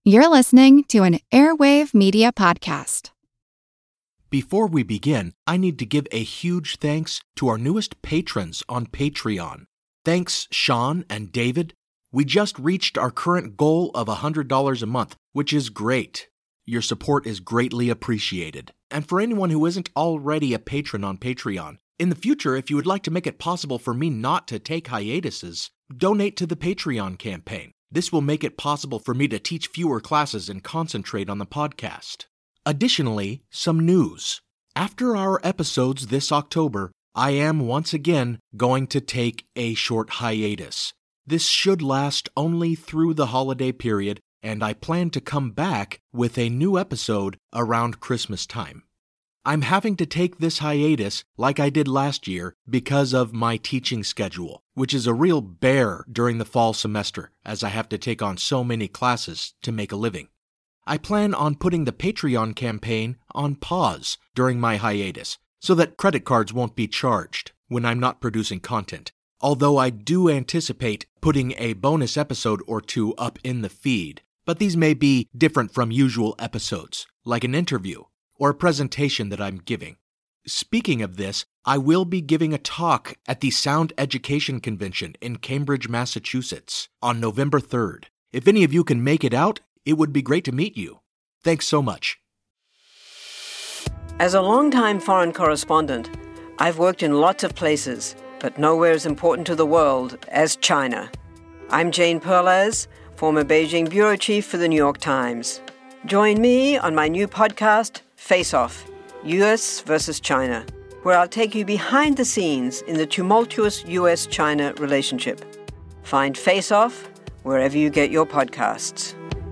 You're listening to an Airwave Media Podcast. Before we begin, I need to give a huge thanks to our newest patrons on Patreon. Thanks, Sean and David. We just reached our current goal of $100 a month, which is great. Your support is greatly appreciated. And for anyone who isn't already a patron on Patreon, in the future, if you would like to make it possible for me not to take hiatuses, donate to the Patreon campaign. This will make it possible for me to teach fewer classes and concentrate on the podcast. Additionally, some news. After our episodes this October, I am once again going to take a short hiatus. This should last only through the holiday period, and I plan to come back with a new episode around Christmas time. I'm having to take this hiatus like I did last year because of my teaching schedule, which is a real bear during the fall semester as I have to take on so many classes to make a living. I plan on putting the Patreon campaign on pause during my hiatus so that credit cards won't be charged when I'm not producing content, although I do anticipate putting a bonus episode or two up in the feed, but these may be different from usual episodes, like an interview or a presentation that I'm giving. Speaking of this, I will be giving a talk at the Sound Education Convention in Cambridge, Massachusetts on November 3rd. If any of you can make it out, it would be great to meet you. Thanks so much. As a longtime foreign correspondent, I've worked in lots of places, but nowhere as important to the world as China. I'm Jane Perlez, former Beijing bureau chief for the New York Times. Join me on my new podcast, Face Off, U.S. versus China, where I'll take you behind the scenes in the tumultuous U.S.-China relationship. Find Face Off wherever you get your podcasts.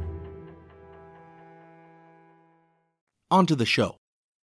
On to the show.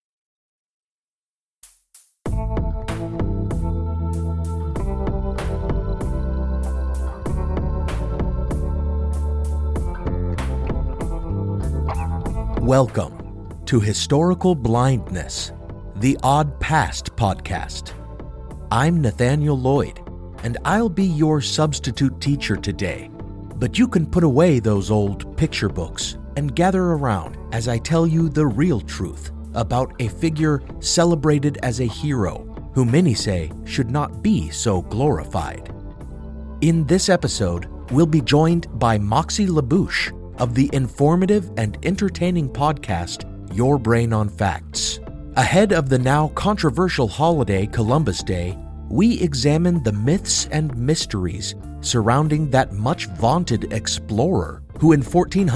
Welcome to Historical Blindness, the Odd Past podcast. I'm Nathaniel Lloyd, and I'll be your substitute teacher today. But you can put away those old picture books and gather around as I tell you the real truth about a figure celebrated as a hero who many say should not be so glorified. In this episode, we'll be joined by Moxie LaBouche of the informative and entertaining podcast Your Brain on Facts. Ahead of the now controversial holiday Columbus Day, we examine the myths and mysteries surrounding that much vaunted explorer who in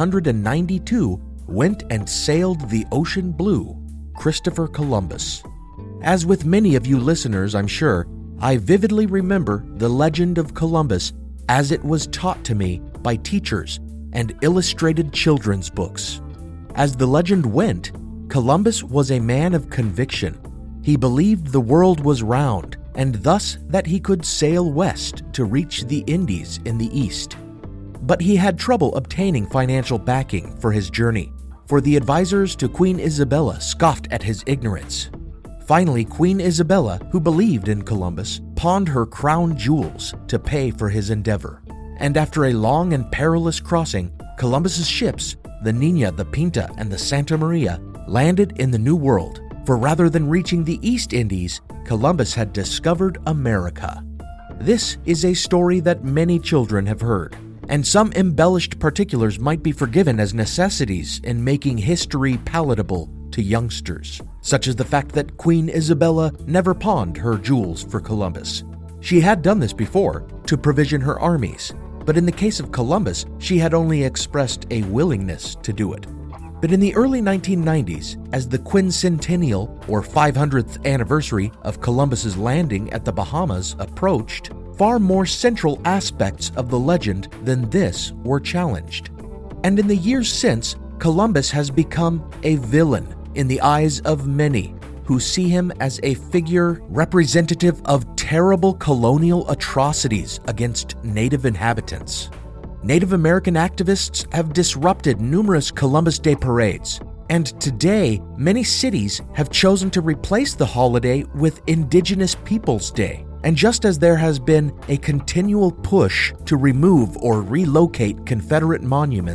1492 went and sailed the ocean blue, Christopher Columbus. As with many of you listeners, I'm sure, I vividly remember the legend of Columbus as it was taught to me by teachers and illustrated children's books. As the legend went, Columbus was a man of conviction. He believed the world was round, and thus that he could sail west to reach the Indies in the east. But he had trouble obtaining financial backing for his journey, for the advisors to Queen Isabella scoffed at his ignorance. Finally, Queen Isabella, who believed in Columbus, pawned her crown jewels to pay for his endeavor. And after a long and perilous crossing, Columbus's ships, the Nina, the Pinta, and the Santa Maria, landed in the New World, for rather than reaching the East Indies, Columbus had discovered America. This is a story that many children have heard, and some embellished particulars might be forgiven as necessities in making history palatable to youngsters, such as the fact that Queen Isabella never pawned her jewels for Columbus. She had done this before to provision her armies, but in the case of Columbus, she had only expressed a willingness to do it. But in the early 1990s, as the quincentennial or 500th anniversary of Columbus's landing at the Bahamas approached, far more central aspects of the legend than this were challenged. And in the years since, Columbus has become a villain in the eyes of many who see him as a figure representative of terrible colonial atrocities against native inhabitants. Native American activists have disrupted numerous Columbus Day parades, and today many cities have chosen to replace the holiday with Indigenous Peoples Day. And just as there has been a continual push to remove or relocate Confederate monuments,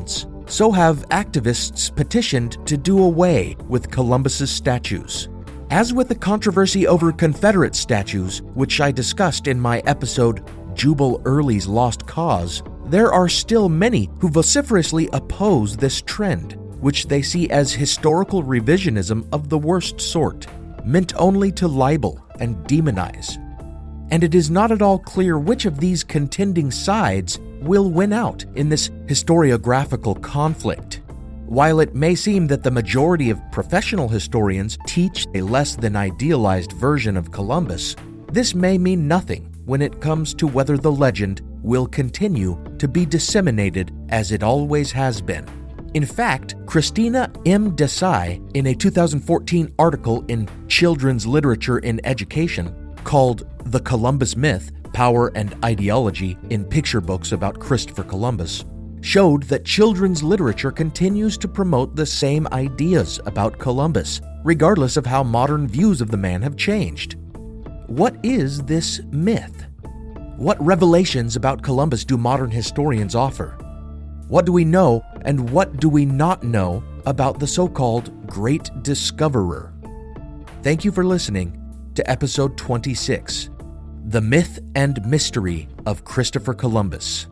So have activists petitioned to do away with Columbus's statues. As with the controversy over Confederate statues, which I discussed in my episode Jubal Early's Lost Cause, there are still many who vociferously oppose this trend, which they see as historical revisionism of the worst sort, meant only to libel and demonize. And it is not at all clear which of these contending sides will win out in this historiographical conflict. While it may seem that the majority of professional historians teach a less than idealized version of Columbus, this may mean nothing when it comes to whether the legend will continue to be disseminated as it always has been. In fact, Christina M. Desai, in a 2014 article in Children's Literature in Education called The Columbus Myth, Power and Ideology in Picture Books about Christopher Columbus, showed that children's literature continues to promote the same ideas about Columbus, regardless of how modern views of the man have changed. What is this myth? What revelations about Columbus do modern historians offer? What do we know and what do we not know about the so-called Great Discoverer? Thank you for listening to episode 26, The Myth and Mystery of Christopher Columbus.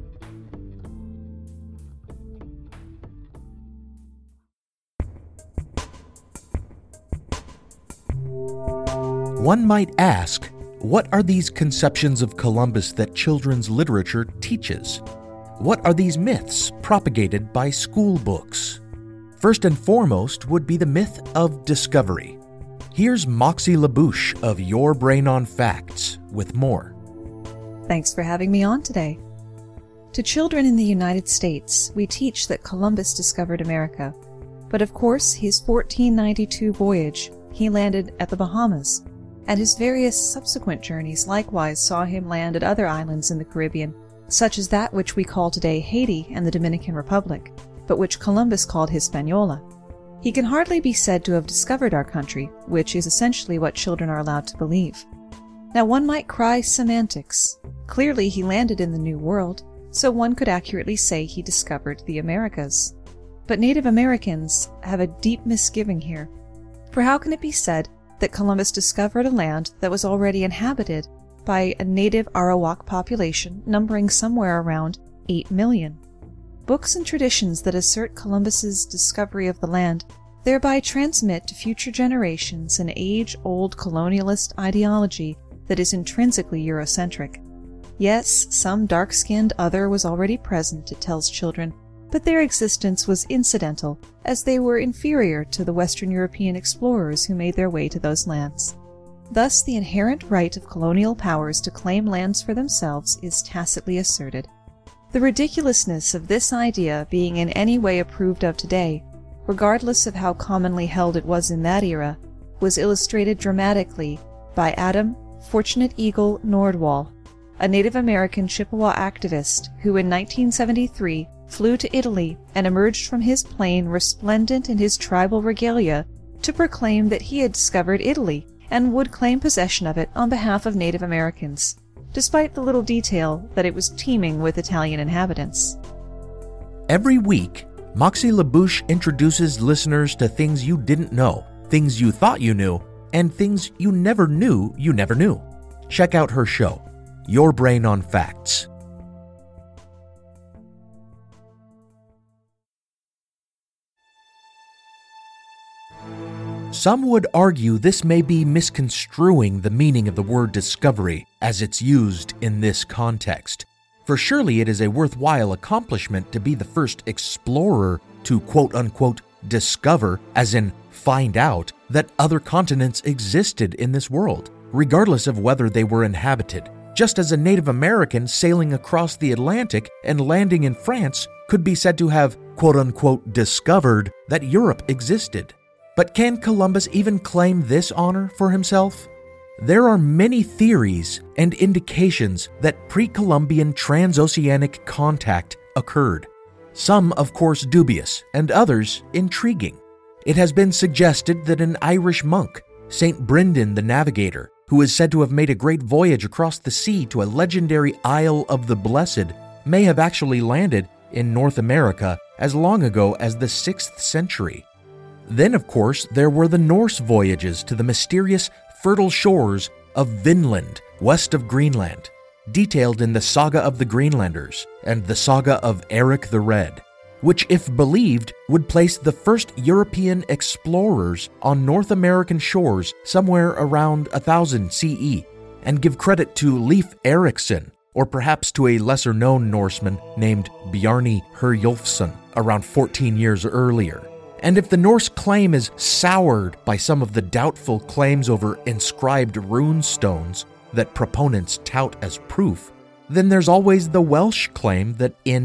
One might ask, what are these conceptions of Columbus that children's literature teaches? What are these myths propagated by school books? First and foremost would be the myth of discovery. Here's Moxie LaBouche of Your Brain on Facts with more. Thanks for having me on today. To children in the United States, we teach that Columbus discovered America. But of course, his 1492 voyage, he landed at the Bahamas, and his various subsequent journeys likewise saw him land at other islands in the Caribbean, such as that which we call today Haiti and the Dominican Republic, but which Columbus called Hispaniola. He can hardly be said to have discovered our country, which is essentially what children are allowed to believe. Now one might cry semantics. Clearly he landed in the New World, so one could accurately say he discovered the Americas. But Native Americans have a deep misgiving here. For how can it be said that Columbus discovered a land that was already inhabited by a native Arawak population numbering somewhere around 8 million? Books and traditions that assert Columbus's discovery of the land thereby transmit to future generations an age-old colonialist ideology that is intrinsically Eurocentric. Yes, some dark-skinned other was already present, it tells children, but their existence was incidental, as they were inferior to the Western European explorers who made their way to those lands. Thus, the inherent right of colonial powers to claim lands for themselves is tacitly asserted. The ridiculousness of this idea being in any way approved of today, regardless of how commonly held it was in that era, was illustrated dramatically by Adam Fortunate Eagle Nordwall, a Native American Chippewa activist who in 1973 flew to Italy and emerged from his plane resplendent in his tribal regalia to proclaim that he had discovered Italy and would claim possession of it on behalf of Native Americans, despite the little detail that it was teeming with Italian inhabitants. Every week, Moxie LaBouche introduces listeners to things you didn't know, things you thought you knew, and things you never knew you never knew. Check out her show, Your Brain on Facts. Some would argue this may be misconstruing the meaning of the word discovery as it's used in this context. For surely it is a worthwhile accomplishment to be the first explorer to quote-unquote discover, as in find out, that other continents existed in this world, regardless of whether they were inhabited. Just as a Native American sailing across the Atlantic and landing in France could be said to have quote-unquote discovered that Europe existed. But can Columbus even claim this honor for himself? There are many theories and indications that pre-Columbian transoceanic contact occurred. Some, of course, dubious, and others intriguing. It has been suggested that an Irish monk, Saint Brendan the Navigator, who is said to have made a great voyage across the sea to a legendary Isle of the Blessed, may have actually landed in North America as long ago as the 6th century. Then, of course, there were the Norse voyages to the mysterious fertile shores of Vinland, west of Greenland, detailed in the Saga of the Greenlanders and the Saga of Eric the Red, which, if believed, would place the first European explorers on North American shores somewhere around 1000 CE, and give credit to Leif Erikson, or perhaps to a lesser-known Norseman named Bjarni Herjolfsson around 14 years earlier. And if the Norse claim is soured by some of the doubtful claims over inscribed rune stones that proponents tout as proof, then there's always the Welsh claim that in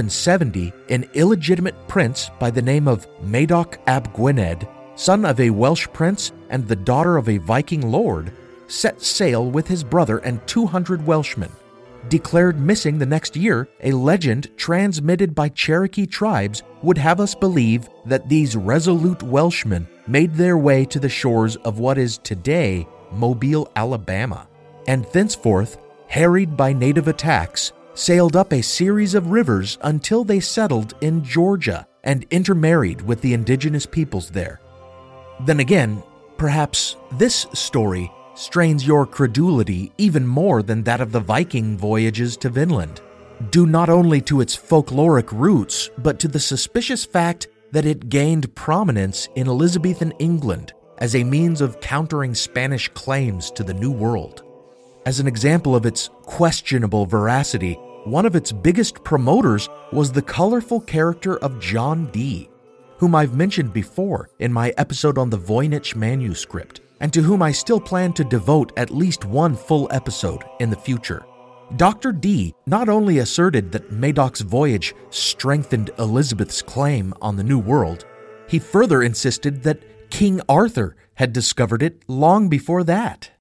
1170, an illegitimate prince by the name of Madoc ap Gwynedd, son of a Welsh prince and the daughter of a Viking lord, set sail with his brother and 200 Welshmen. Declared missing the next year, a legend transmitted by Cherokee tribes would have us believe that these resolute Welshmen made their way to the shores of what is today Mobile, Alabama, and thenceforth, harried by native attacks, sailed up a series of rivers until they settled in Georgia and intermarried with the indigenous peoples there. Then again, perhaps this story strains your credulity even more than that of the Viking voyages to Vinland, due not only to its folkloric roots, but to the suspicious fact that it gained prominence in Elizabethan England as a means of countering Spanish claims to the New World. As an example of its questionable veracity, one of its biggest promoters was the colorful character of John Dee, whom I've mentioned before in my episode on the Voynich manuscript, and to whom I still plan to devote at least one full episode in the future. Dr. Dee not only asserted that Madoc's voyage strengthened Elizabeth's claim on the New World, he further insisted that King Arthur had discovered it long before that.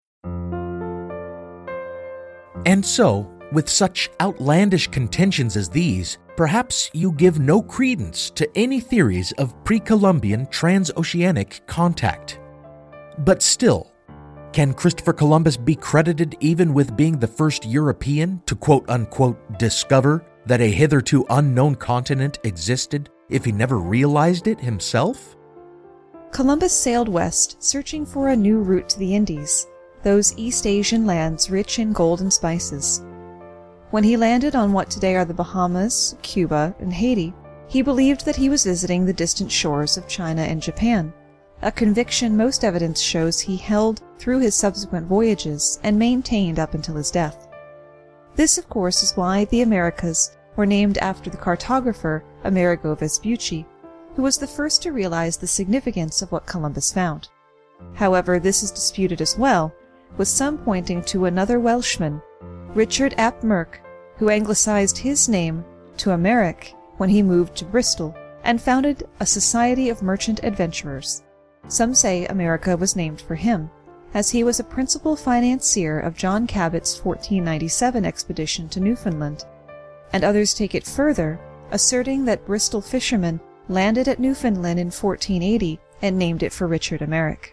And so, with such outlandish contentions as these, perhaps you give no credence to any theories of pre-Columbian transoceanic contact. But still, can Christopher Columbus be credited even with being the first European to quote-unquote discover that a hitherto unknown continent existed if he never realized it himself? Columbus sailed west, searching for a new route to the Indies, those East Asian lands rich in gold and spices. When he landed on what today are the Bahamas, Cuba, and Haiti, he believed that he was visiting the distant shores of China and Japan, a conviction most evidence shows he held through his subsequent voyages and maintained up until his death. This, of course, is why the Americas were named after the cartographer Amerigo Vespucci, who was the first to realize the significance of what Columbus found. However, this is disputed as well, with some pointing to another Welshman, Richard ap Merck, who anglicized his name to Americ when he moved to Bristol and founded a society of merchant adventurers. Some say America was named for him, as he was a principal financier of John Cabot's 1497 expedition to Newfoundland, and others take it further, asserting that Bristol fishermen landed at Newfoundland in 1480 and named it for Richard Americ.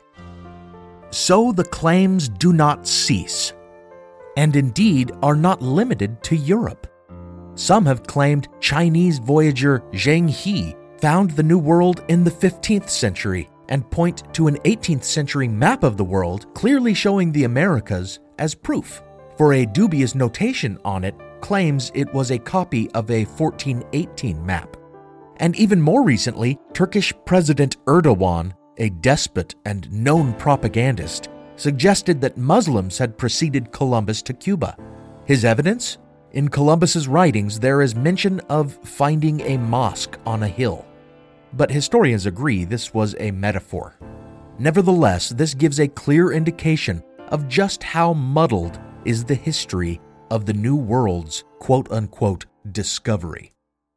So the claims do not cease, and indeed are not limited to Europe. Some have claimed Chinese voyager Zheng He found the New World in the 15th century, and point to an 18th century map of the world clearly showing the Americas as proof, for a dubious notation on it claims it was a copy of a 1418 map. And even more recently, Turkish President Erdogan, a despot and known propagandist, suggested that Muslims had preceded Columbus to Cuba. His evidence? In Columbus's writings, there is mention of finding a mosque on a hill. But historians agree this was a metaphor. Nevertheless, this gives a clear indication of just how muddled is the history of the New World's quote-unquote discovery.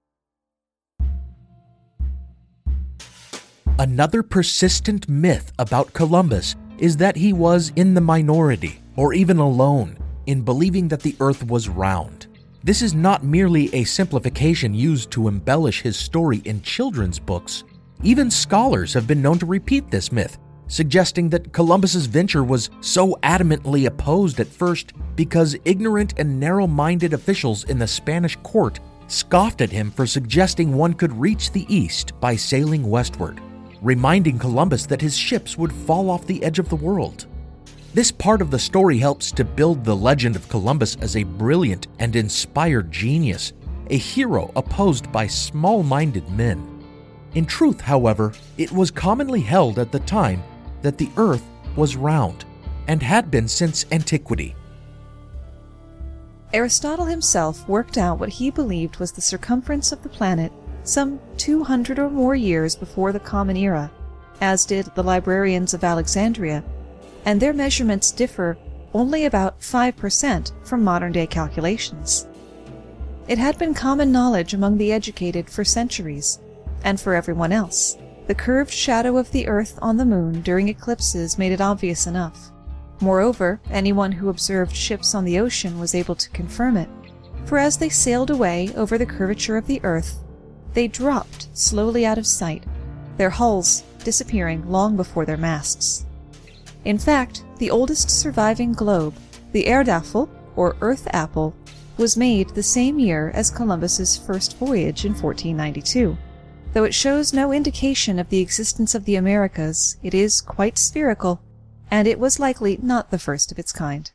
Another persistent myth about Columbus is that he was in the minority, or even alone, in believing that the earth was round. This is not merely a simplification used to embellish his story in children's books. Even scholars have been known to repeat this myth, suggesting that Columbus's venture was so adamantly opposed at first because ignorant and narrow-minded officials in the Spanish court scoffed at him for suggesting one could reach the east by sailing westward, reminding Columbus that his ships would fall off the edge of the world. This part of the story helps to build the legend of Columbus as a brilliant and inspired genius, a hero opposed by small-minded men. In truth, however, it was commonly held at the time that the earth was round, and had been since antiquity. Aristotle himself worked out what he believed was the circumference of the planet some 200 or more years before the Common Era, as did the librarians of Alexandria, and their measurements differ only about 5% from modern-day calculations. It had been common knowledge among the educated for centuries, and for everyone else. The curved shadow of the Earth on the Moon during eclipses made it obvious enough. Moreover, anyone who observed ships on the ocean was able to confirm it, for as they sailed away over the curvature of the Earth, they dropped slowly out of sight, their hulls disappearing long before their masts. In fact, the oldest surviving globe, the Erdapfel, or Earth Apple, was made the same year as Columbus's first voyage in 1492. Though it shows no indication of the existence of the Americas, it is quite spherical, and it was likely not the first of its kind.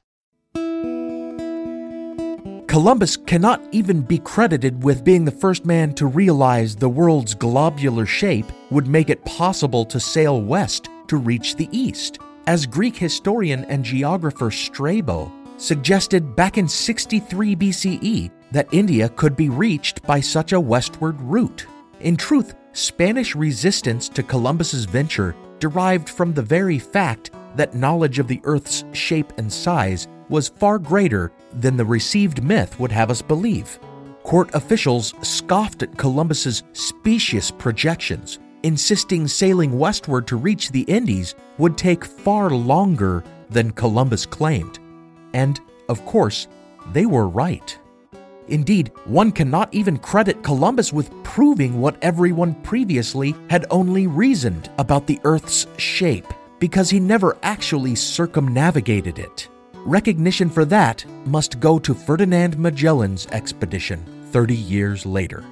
Columbus cannot even be credited with being the first man to realize the world's globular shape would make it possible to sail west to reach the east, as Greek historian and geographer Strabo suggested back in 63 BCE that India could be reached by such a westward route. In truth, Spanish resistance to Columbus's venture derived from the very fact that knowledge of the Earth's shape and size was far greater than the received myth would have us believe. Court officials scoffed at Columbus's specious projections, insisting sailing westward to reach the Indies would take far longer than Columbus claimed. And, of course, they were right. Indeed, one cannot even credit Columbus with proving what everyone previously had only reasoned about the Earth's shape, because he never actually circumnavigated it. Recognition for that must go to Ferdinand Magellan's expedition 30 years later.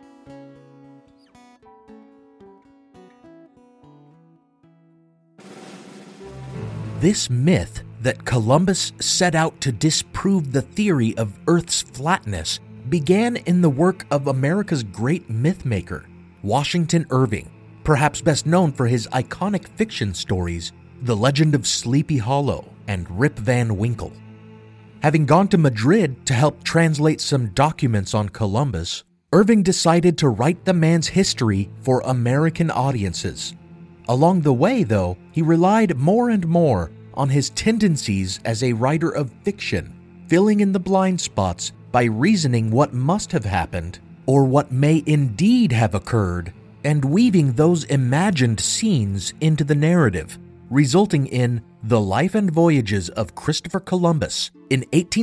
This myth that Columbus set out to disprove the theory of Earth's flatness began in the work of America's great mythmaker, Washington Irving, perhaps best known for his iconic fiction stories, The Legend of Sleepy Hollow and Rip Van Winkle. Having gone to Madrid to help translate some documents on Columbus, Irving decided to write the man's history for American audiences. Along the way, though, he relied more and more on his tendencies as a writer of fiction, filling in the blind spots by reasoning what must have happened or what may indeed have occurred, and weaving those imagined scenes into the narrative, resulting in The Life and Voyages of Christopher Columbus, an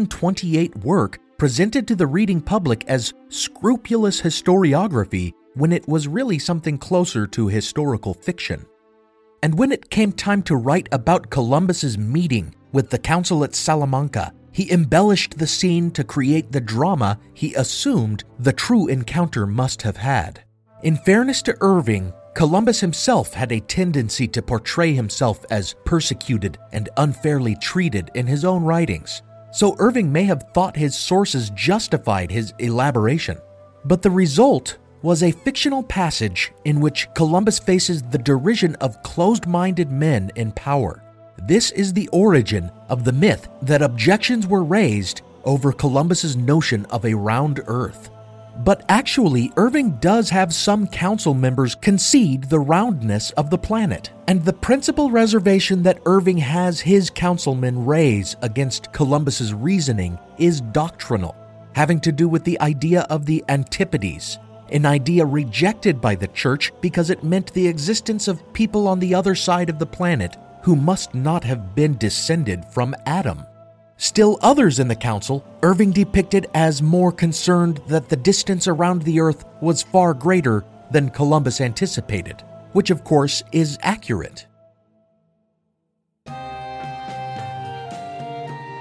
1828 work presented to the reading public as scrupulous historiography when it was really something closer to historical fiction. And when it came time to write about Columbus's meeting with the council at Salamanca, he embellished the scene to create the drama he assumed the true encounter must have had. In fairness to Irving, Columbus himself had a tendency to portray himself as persecuted and unfairly treated in his own writings, so Irving may have thought his sources justified his elaboration. But the result was a fictional passage in which Columbus faces the derision of closed-minded men in power. This is the origin of the myth that objections were raised over Columbus's notion of a round Earth. But actually, Irving does have some council members concede the roundness of the planet, and the principal reservation that Irving has his councilmen raise against Columbus's reasoning is doctrinal, having to do with the idea of the antipodes, an idea rejected by the church because it meant the existence of people on the other side of the planet who must not have been descended from Adam. Still others in the council, Irving depicted as more concerned that the distance around the Earth was far greater than Columbus anticipated, which of course is accurate.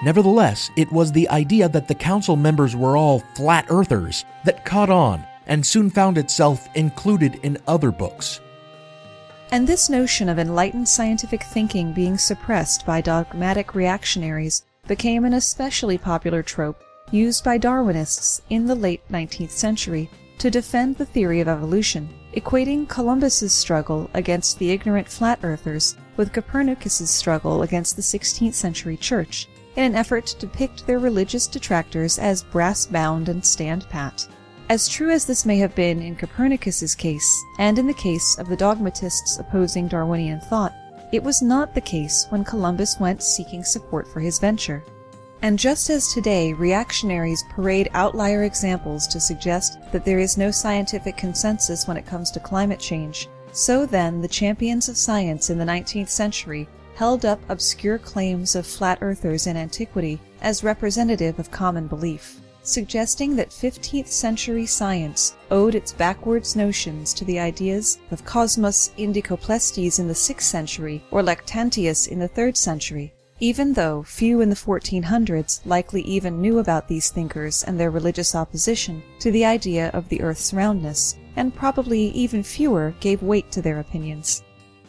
Nevertheless, it was the idea that the council members were all flat earthers that caught on and soon found itself included in other books. And this notion of enlightened scientific thinking being suppressed by dogmatic reactionaries became an especially popular trope used by Darwinists in the late 19th century to defend the theory of evolution, equating Columbus's struggle against the ignorant flat earthers with Copernicus's struggle against the 16th century church, in an effort to depict their religious detractors as brass-bound and stand-pat. As true as this may have been in Copernicus's case, and in the case of the dogmatists opposing Darwinian thought, it was not the case when Columbus went seeking support for his venture. And just as today reactionaries parade outlier examples to suggest that there is no scientific consensus when it comes to climate change, so then the champions of science in the 19th century held up obscure claims of flat earthers in antiquity as representative of common belief, suggesting that 15th century science owed its backwards notions to the ideas of Cosmas Indicopleustes in the 6th century or Lactantius in the 3rd century, even though few in the 1400s likely even knew about these thinkers and their religious opposition to the idea of the Earth's roundness, and probably even fewer gave weight to their opinions.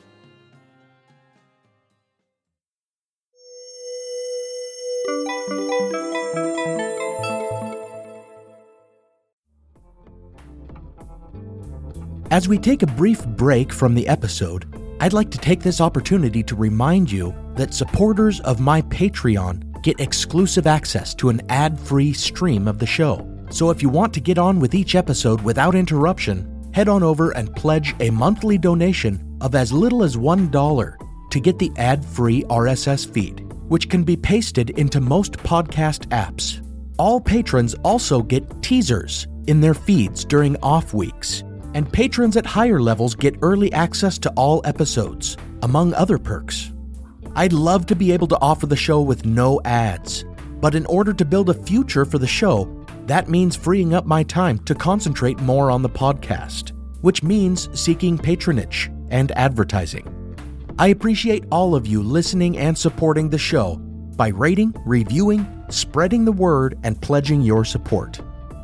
As we take a brief break from the episode, I'd like to take this opportunity to remind you that supporters of my Patreon get exclusive access to an ad-free stream of the show. So if you want to get on with each episode without interruption, head on over and pledge a monthly donation of as little as $1 to get the ad-free RSS feed, which can be pasted into most podcast apps. All patrons also get teasers in their feeds during off weeks, and patrons at higher levels get early access to all episodes, among other perks. I'd love to be able to offer the show with no ads, but in order to build a future for the show, that means freeing up my time to concentrate more on the podcast, which means seeking patronage and advertising. I appreciate all of you listening and supporting the show by rating, reviewing, spreading the word, and pledging your support.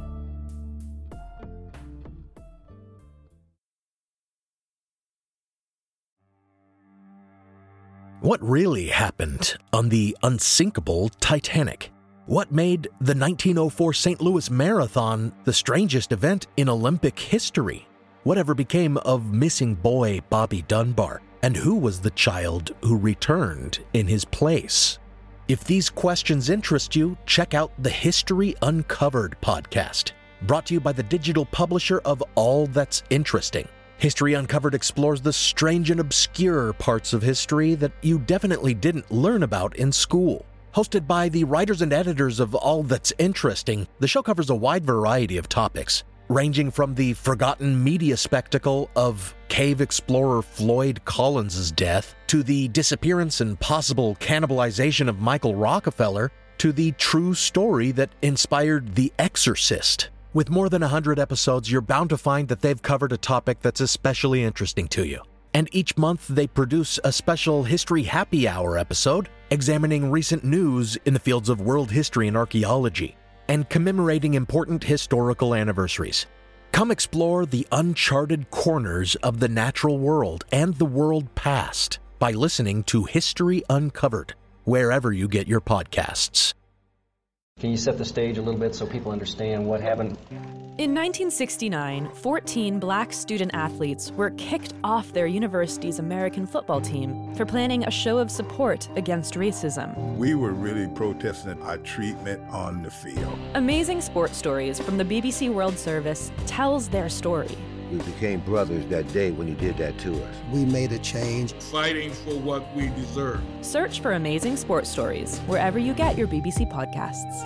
What really happened on the unsinkable Titanic? What made the 1904 St. Louis Marathon the strangest event in Olympic history? Whatever became of missing boy Bobby Dunbar? And who was the child who returned in his place? If these questions interest you, check out the History Uncovered podcast, brought to you by the digital publisher of All That's Interesting. History Uncovered explores the strange and obscure parts of history that you definitely didn't learn about in school. Hosted by the writers and editors of All That's Interesting, the show covers a wide variety of topics, ranging from the forgotten media spectacle of cave explorer Floyd Collins' death, to the disappearance and possible cannibalization of Michael Rockefeller, to the true story that inspired The Exorcist. With more than 100 episodes, you're bound to find that they've covered a topic that's especially interesting to you. And each month they produce a special History Happy Hour episode, examining recent news in the fields of world history and archaeology, and commemorating important historical anniversaries. Come explore the uncharted corners of the natural world and the world past by listening to History Uncovered, wherever you get your podcasts. Can you set the stage a little bit so people understand what happened? In 1969, 14 black student athletes were kicked off their university's American football team for planning a show of support against racism. We were really protesting our treatment on the field. Amazing Sports Stories from the BBC World Service tells their story. We became brothers that day when he did that to us. We made a change. Fighting for what we deserve. Search for Amazing Sports Stories wherever you get your BBC podcasts.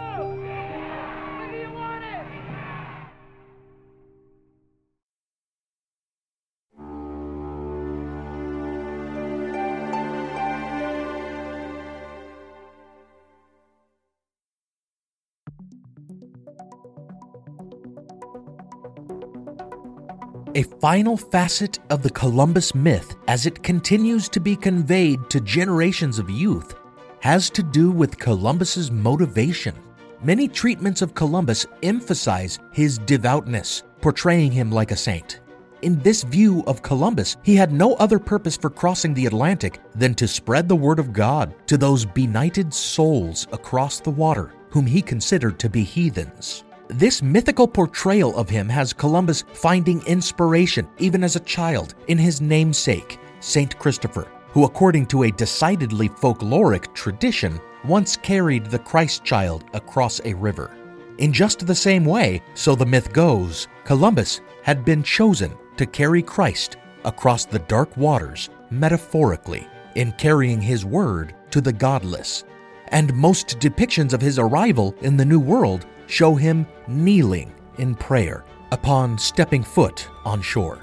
A final facet of the Columbus myth, as it continues to be conveyed to generations of youth, has to do with Columbus's motivation. Many treatments of Columbus emphasize his devoutness, portraying him like a saint. In this view of Columbus, he had no other purpose for crossing the Atlantic than to spread the word of God to those benighted souls across the water, whom he considered to be heathens. This mythical portrayal of him has Columbus finding inspiration, even as a child, in his namesake, Saint Christopher, who, according to a decidedly folkloric tradition, once carried the Christ child across a river. In just the same way, so the myth goes, Columbus had been chosen to carry Christ across the dark waters, metaphorically, in carrying his word to the godless. And most depictions of his arrival in the New World show him kneeling in prayer upon stepping foot on shore.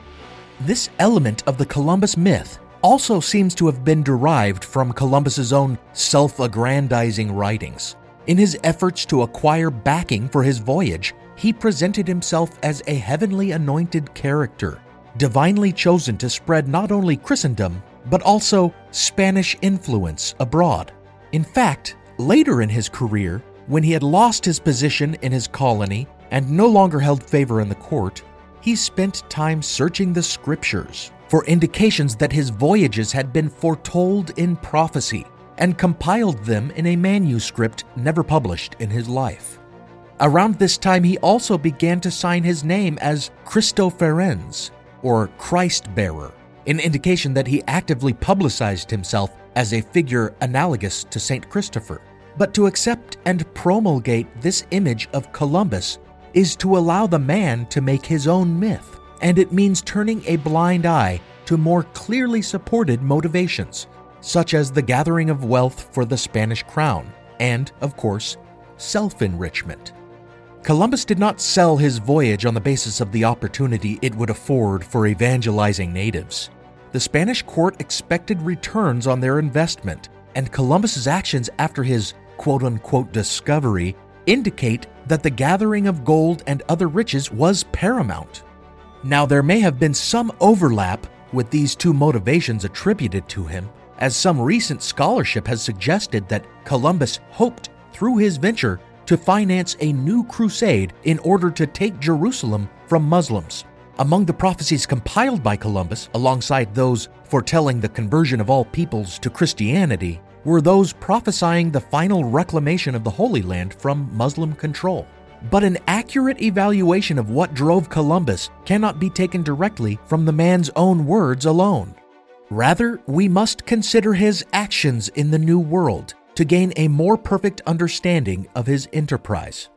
This element of the Columbus myth also seems to have been derived from Columbus's own self-aggrandizing writings. In his efforts to acquire backing for his voyage, he presented himself as a heavenly anointed character, divinely chosen to spread not only Christendom, but also Spanish influence abroad. In fact, later in his career, when he had lost his position in his colony and no longer held favor in the court, he spent time searching the scriptures for indications that his voyages had been foretold in prophecy, and compiled them in a manuscript never published in his life. Around this time, he also began to sign his name as Christophorens, or Christ-bearer, an indication that he actively publicized himself as a figure analogous to Saint Christopher. But to accept and promulgate this image of Columbus is to allow the man to make his own myth, and it means turning a blind eye to more clearly supported motivations, such as the gathering of wealth for the Spanish crown, and, of course, self-enrichment. Columbus did not sell his voyage on the basis of the opportunity it would afford for evangelizing natives. The Spanish court expected returns on their investment, and Columbus's actions after his quote-unquote discovery indicate that the gathering of gold and other riches was paramount. Now, there may have been some overlap with these two motivations attributed to him, as some recent scholarship has suggested that Columbus hoped through his venture to finance a new crusade in order to take Jerusalem from Muslims. Among the prophecies compiled by Columbus, alongside those foretelling the conversion of all peoples to Christianity, were those prophesying the final reclamation of the Holy Land from Muslim control. But an accurate evaluation of what drove Columbus cannot be taken directly from the man's own words alone. Rather, we must consider his actions in the New World to gain a more perfect understanding of his enterprise.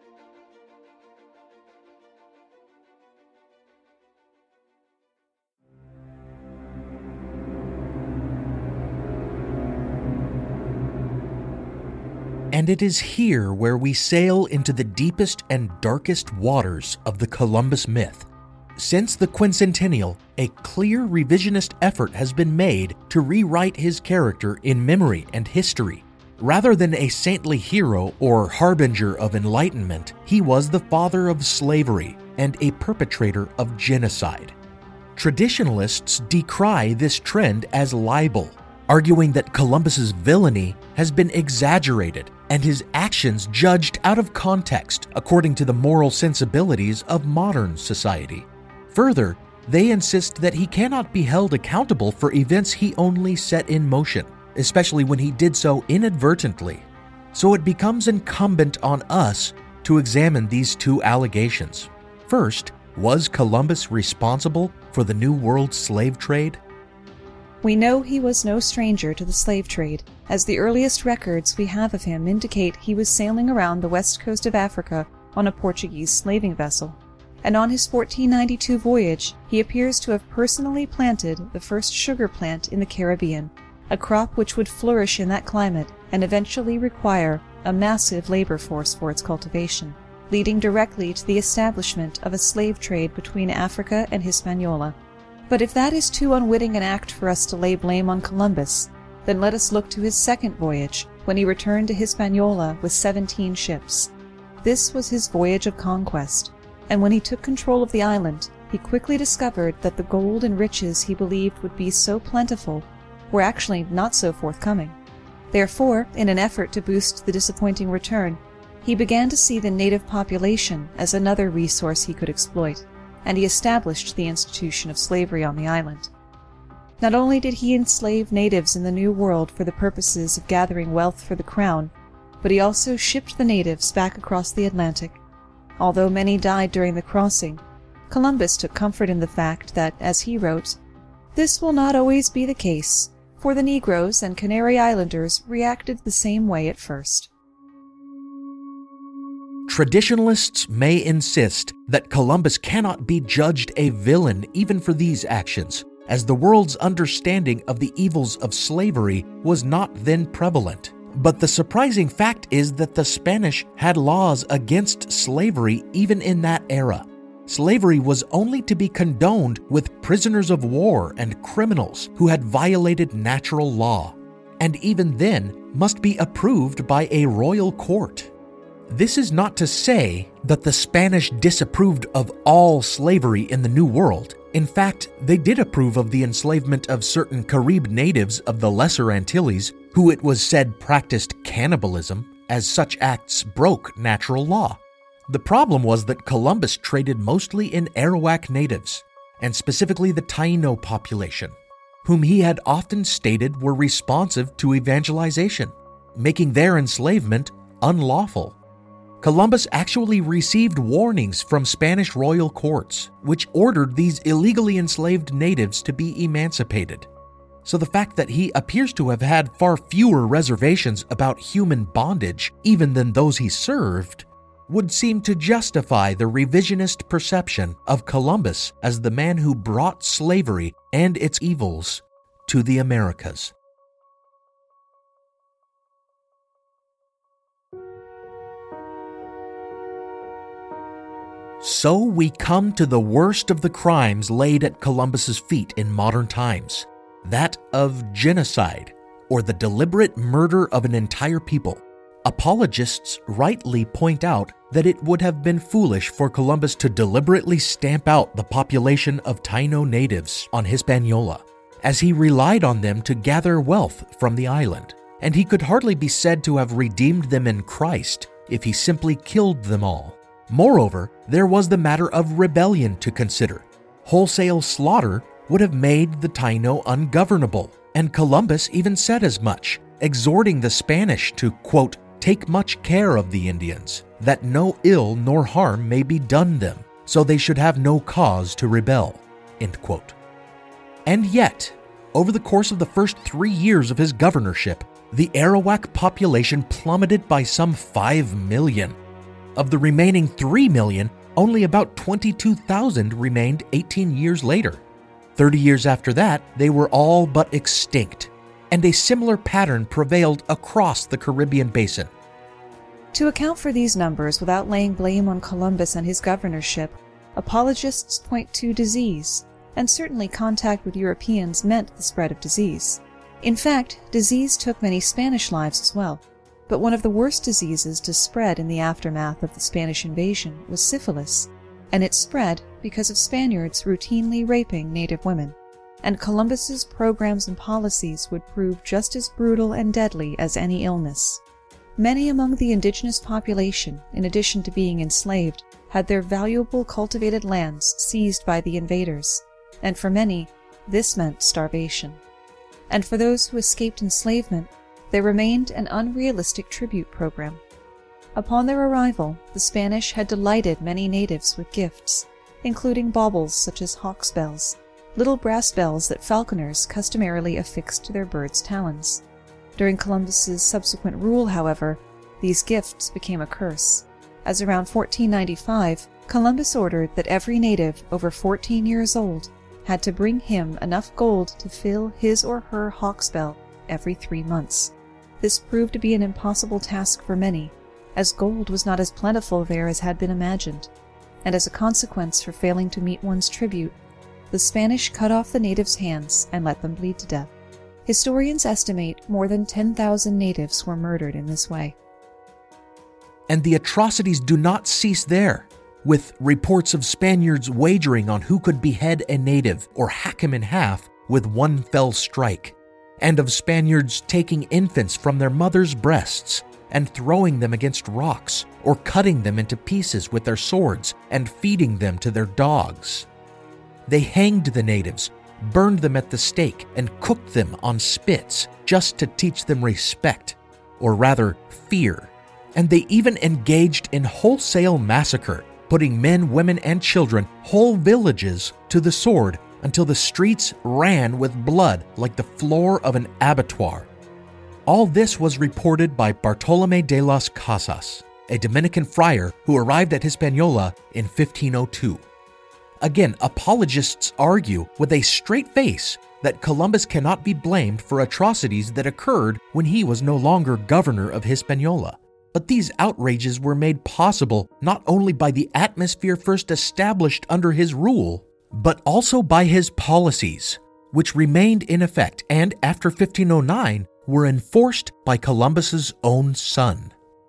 And it is here where we sail into the deepest and darkest waters of the Columbus myth. Since the quincentennial, a clear revisionist effort has been made to rewrite his character in memory and history. Rather than a saintly hero or harbinger of enlightenment, he was the father of slavery and a perpetrator of genocide. Traditionalists decry this trend as libel, arguing that Columbus's villainy has been exaggerated and his actions judged out of context according to the moral sensibilities of modern society. Further, they insist that he cannot be held accountable for events he only set in motion, especially when he did so inadvertently. So it becomes incumbent on us to examine these two allegations. First, was Columbus responsible for the New World slave trade? We know he was no stranger to the slave trade, as the earliest records we have of him indicate he was sailing around the west coast of Africa on a Portuguese slaving vessel. And on his 1492 voyage, he appears to have personally planted the first sugar plant in the Caribbean, a crop which would flourish in that climate and eventually require a massive labor force for its cultivation, leading directly to the establishment of a slave trade between Africa and Hispaniola. But if that is too unwitting an act for us to lay blame on Columbus, then let us look to his second voyage, when he returned to Hispaniola with 17 ships. This was his voyage of conquest, and when he took control of the island, he quickly discovered that the gold and riches he believed would be so plentiful were actually not so forthcoming. Therefore, in an effort to boost the disappointing return, he began to see the native population as another resource he could exploit, and he established the institution of slavery on the island. Not only did he enslave natives in the New World for the purposes of gathering wealth for the crown, but he also shipped the natives back across the Atlantic. Although many died during the crossing, Columbus took comfort in the fact that, as he wrote, "This will not always be the case, for the Negroes and Canary Islanders reacted the same way at first." Traditionalists may insist that Columbus cannot be judged a villain even for these actions, as the world's understanding of the evils of slavery was not then prevalent. But the surprising fact is that the Spanish had laws against slavery even in that era. Slavery was only to be condoned with prisoners of war and criminals who had violated natural law, and even then must be approved by a royal court. This is not to say that the Spanish disapproved of all slavery in the New World. In fact, they did approve of the enslavement of certain Carib natives of the Lesser Antilles, who it was said practiced cannibalism, as such acts broke natural law. The problem was that Columbus traded mostly in Arawak natives, and specifically the Taino population, whom he had often stated were responsive to evangelization, making their enslavement unlawful. Columbus actually received warnings from Spanish royal courts, which ordered these illegally enslaved natives to be emancipated. So the fact that he appears to have had far fewer reservations about human bondage even than those he served would seem to justify the revisionist perception of Columbus as the man who brought slavery and its evils to the Americas. So we come to the worst of the crimes laid at Columbus's feet in modern times, that of genocide, or the deliberate murder of an entire people. Apologists rightly point out that it would have been foolish for Columbus to deliberately stamp out the population of Taino natives on Hispaniola, as he relied on them to gather wealth from the island, and he could hardly be said to have redeemed them in Christ if he simply killed them all. Moreover, there was the matter of rebellion to consider. Wholesale slaughter would have made the Taino ungovernable, and Columbus even said as much, exhorting the Spanish to, quote, "take much care of the Indians, that no ill nor harm may be done them, so they should have no cause to rebel," end quote. And yet, over the course of the first 3 years of his governorship, the Arawak population plummeted by some 5 million. Of the remaining 3 million, only about 22,000 remained 18 years later. 30 years after that, they were all but extinct, and a similar pattern prevailed across the Caribbean basin. To account for these numbers without laying blame on Columbus and his governorship, apologists point to disease, and certainly contact with Europeans meant the spread of disease. In fact, disease took many Spanish lives as well. But one of the worst diseases to spread in the aftermath of the Spanish invasion was syphilis, and it spread because of Spaniards routinely raping native women. And Columbus's programs and policies would prove just as brutal and deadly as any illness. Many among the indigenous population, in addition to being enslaved, had their valuable cultivated lands seized by the invaders, and for many, this meant starvation. And for those who escaped enslavement, there remained an unrealistic tribute program. Upon their arrival, the Spanish had delighted many natives with gifts, including baubles such as hawks' bells, little brass bells that falconers customarily affixed to their birds' talons. During Columbus's subsequent rule, however, these gifts became a curse, as around 1495, Columbus ordered that every native over 14 years old had to bring him enough gold to fill his or her hawk's bell every 3 months. This proved to be an impossible task for many, as gold was not as plentiful there as had been imagined, and as a consequence for failing to meet one's tribute, the Spanish cut off the natives' hands and let them bleed to death. Historians estimate more than 10,000 natives were murdered in this way. And the atrocities do not cease there, with reports of Spaniards wagering on who could behead a native or hack him in half with one fell strike. and of Spaniards taking infants from their mothers' breasts and throwing them against rocks, or cutting them into pieces with their swords and feeding them to their dogs. They hanged the natives, burned them at the stake, and cooked them on spits just to teach them respect, or rather fear. And they even engaged in wholesale massacre, putting men, women, and children, whole villages, to the sword until the streets ran with blood like the floor of an abattoir. All this was reported by Bartolomé de las Casas, a Dominican friar who arrived at Hispaniola in 1502. Again, apologists argue with a straight face that Columbus cannot be blamed for atrocities that occurred when he was no longer governor of Hispaniola. But these outrages were made possible not only by the atmosphere first established under his rule, but also by his policies, which remained in effect and, after 1509, were enforced by Columbus's own son.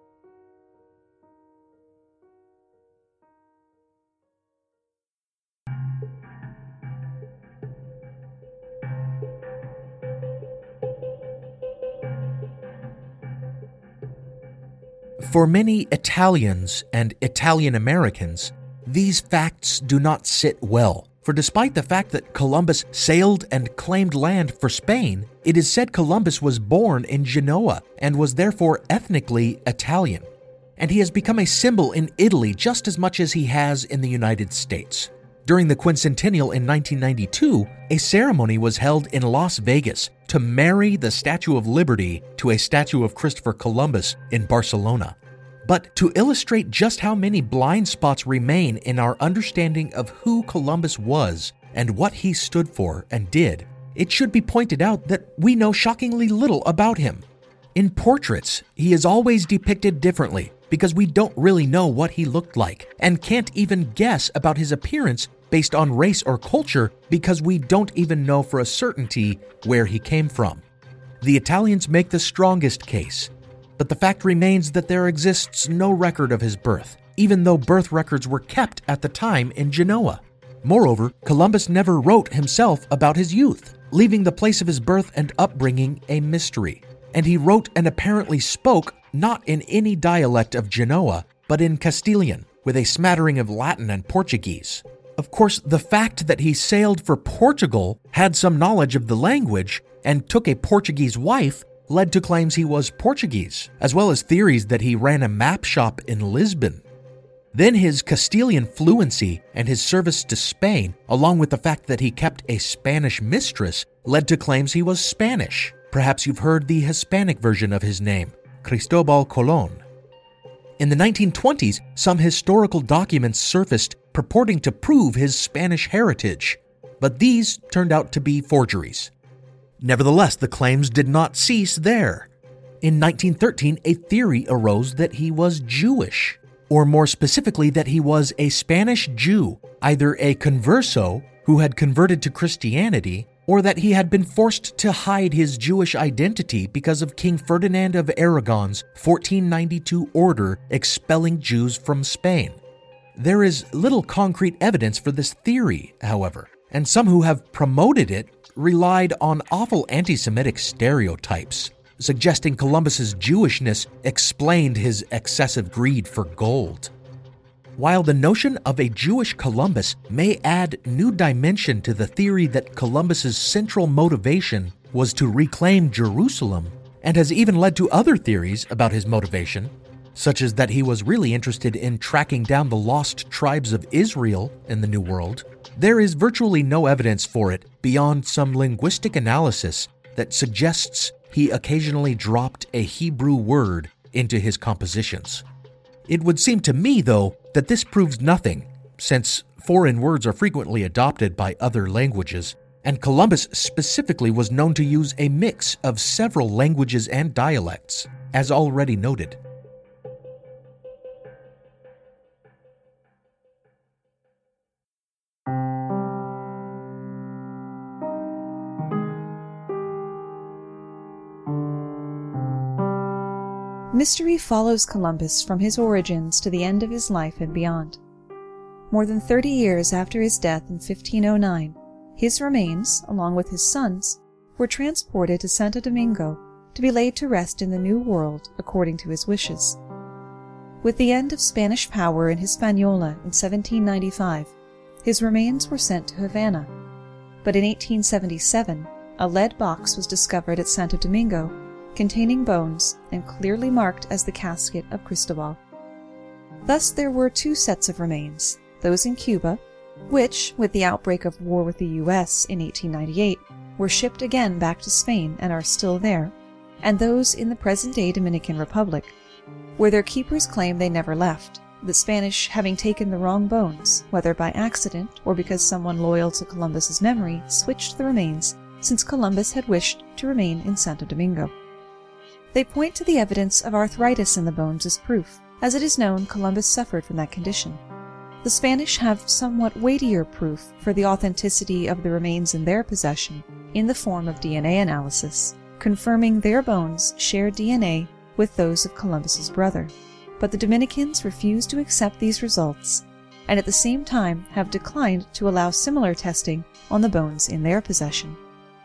For many Italians and Italian Americans, these facts do not sit well, for despite the fact that Columbus sailed and claimed land for Spain, it is said Columbus was born in Genoa and was therefore ethnically Italian, and he has become a symbol in Italy just as much as he has in the United States. During the quincentennial in 1992, a ceremony was held in Las Vegas to marry the Statue of Liberty to a statue of Christopher Columbus in Barcelona. But to illustrate just how many blind spots remain in our understanding of who Columbus was and what he stood for and did, it should be pointed out that we know shockingly little about him. In portraits, he is always depicted differently because we don't really know what he looked like and can't even guess about his appearance based on race or culture because we don't even know for a certainty where he came from. The Italians make the strongest case, but the fact remains that there exists no record of his birth, even though birth records were kept at the time in Genoa. Moreover, Columbus never wrote himself about his youth, leaving the place of his birth and upbringing a mystery. And he wrote and apparently spoke not in any dialect of Genoa, but in Castilian, with a smattering of Latin and Portuguese. Of course, the fact that he sailed for Portugal, had some knowledge of the language, and took a Portuguese wife led to claims he was Portuguese, as well as theories that he ran a map shop in Lisbon. Then his Castilian fluency and his service to Spain, along with the fact that he kept a Spanish mistress, led to claims he was Spanish. Perhaps you've heard the Hispanic version of his name, Cristobal Colón. In the 1920s, some historical documents surfaced purporting to prove his Spanish heritage, but these turned out to be forgeries. Nevertheless, the claims did not cease there. In 1913, a theory arose that he was Jewish, or more specifically that he was a Spanish Jew, either a converso who had converted to Christianity, or that he had been forced to hide his Jewish identity because of King Ferdinand of Aragon's 1492 order expelling Jews from Spain. There is little concrete evidence for this theory, however, and some who have promoted it relied on awful anti-Semitic stereotypes, suggesting Columbus's Jewishness explained his excessive greed for gold. While the notion of a Jewish Columbus may add new dimension to the theory that Columbus's central motivation was to reclaim Jerusalem, and has even led to other theories about his motivation, such as that he was really interested in tracking down the lost tribes of Israel in the New World, there is virtually no evidence for it beyond some linguistic analysis that suggests he occasionally dropped a Hebrew word into his compositions. It would seem to me, though, that this proves nothing, since foreign words are frequently adopted by other languages, and Columbus specifically was known to use a mix of several languages and dialects, as already noted. Mystery follows Columbus from his origins to the end of his life and beyond. More than 30 years after his death in 1509, his remains, along with his sons, were transported to Santo Domingo to be laid to rest in the New World according to his wishes. With the end of Spanish power in Hispaniola in 1795, his remains were sent to Havana, but in 1877 a lead box was discovered at Santo Domingo containing bones and clearly marked as the casket of Cristobal. Thus there were two sets of remains, those in Cuba, which, with the outbreak of war with the U.S. in 1898, were shipped again back to Spain and are still there, and those in the present-day Dominican Republic, where their keepers claim they never left, the Spanish having taken the wrong bones, whether by accident or because someone loyal to Columbus's memory switched the remains, since Columbus had wished to remain in Santo Domingo. They point to the evidence of arthritis in the bones as proof, as it is known Columbus suffered from that condition. The Spanish have somewhat weightier proof for the authenticity of the remains in their possession in the form of DNA analysis, confirming their bones shared DNA with those of Columbus's brother. But the Dominicans refuse to accept these results, and at the same time have declined to allow similar testing on the bones in their possession.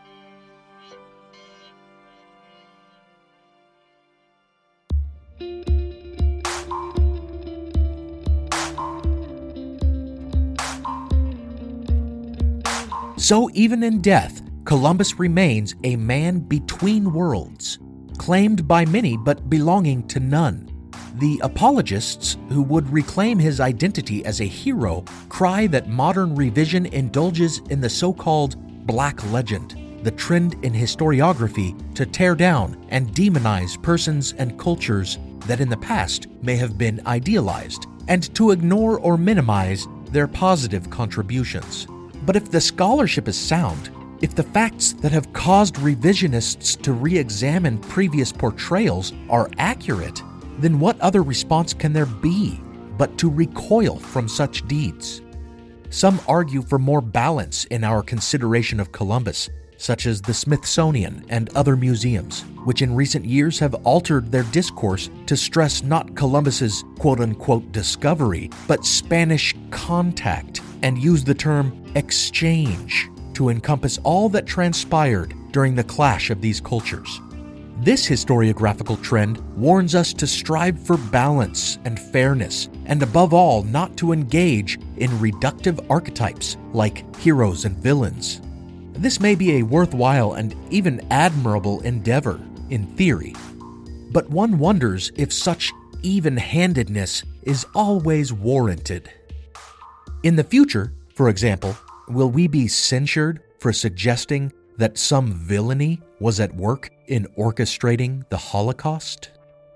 So even in death, Columbus remains a man between worlds, claimed by many but belonging to none. The apologists who would reclaim his identity as a hero cry that modern revision indulges in the so-called Black Legend, the trend in historiography to tear down and demonize persons and cultures that in the past may have been idealized, and to ignore or minimize their positive contributions. But if the scholarship is sound, if the facts that have caused revisionists to re-examine previous portrayals are accurate, then what other response can there be but to recoil from such deeds? Some argue for more balance in our consideration of Columbus, such as the Smithsonian and other museums, which in recent years have altered their discourse to stress not Columbus's quote-unquote discovery, but Spanish contact, and use the term exchange to encompass all that transpired during the clash of these cultures. This historiographical trend warns us to strive for balance and fairness, and above all, not to engage in reductive archetypes like heroes and villains. This may be a worthwhile and even admirable endeavor in theory, but one wonders if such even-handedness is always warranted. In the future, for example, will we be censured for suggesting that some villainy was at work in orchestrating the Holocaust?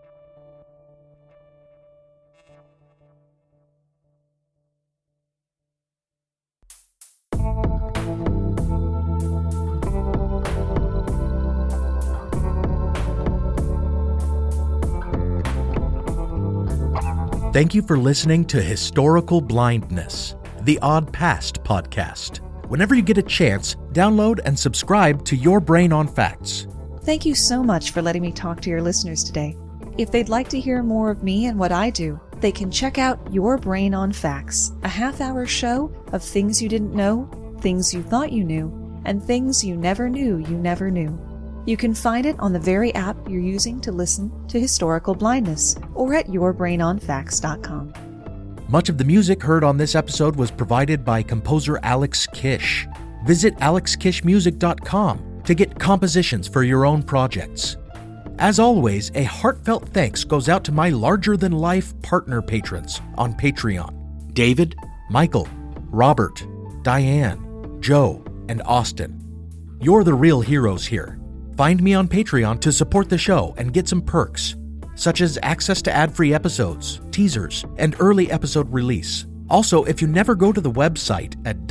Thank you for listening to Historical Blindness, the Odd Past podcast. Whenever you get a chance, download and subscribe to Your Brain on Facts. Thank you so much for letting me talk to your listeners today. If they'd like to hear more of me and what I do, they can check out Your Brain on Facts, a half-hour show of things you didn't know, things you thought you knew, and things you never knew you never knew. You can find it on the very app you're using to listen to Historical Blindness, or at yourbrainonfacts.com. Much of the music heard on this episode was provided by composer Alex Kish. Visit alexkishmusic.com to get compositions for your own projects. As always, a heartfelt thanks goes out to my larger-than-life partner patrons on Patreon: David, Michael, Robert, Diane, Joe, and Austin. You're the real heroes here. Find me on Patreon to support the show and get some perks, such as access to ad-free episodes, teasers, and early episode release. Also, if you never go to the website at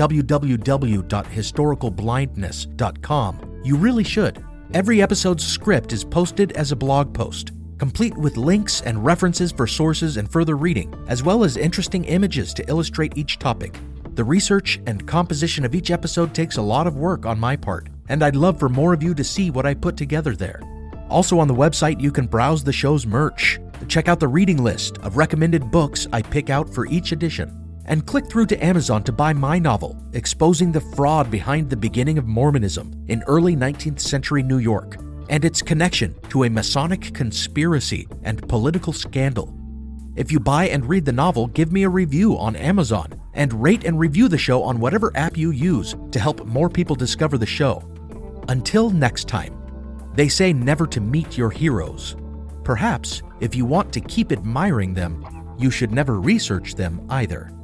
www.historicalblindness.com, you really should. Every episode's script is posted as a blog post, complete with links and references for sources and further reading, as well as interesting images to illustrate each topic. The research and composition of each episode takes a lot of work on my part, and I'd love for more of you to see what I put together there. Also on the website, you can browse the show's merch, check out the reading list of recommended books I pick out for each edition, And click through to Amazon to buy my novel, exposing the fraud behind the beginning of Mormonism in early 19th century New York and its connection to a Masonic conspiracy and political scandal. If you buy and read the novel, give me a review on Amazon and rate and review the show on whatever app you use to help more people discover the show. Until next time, they say never to meet your heroes. Perhaps, if you want to keep admiring them, you should never research them either.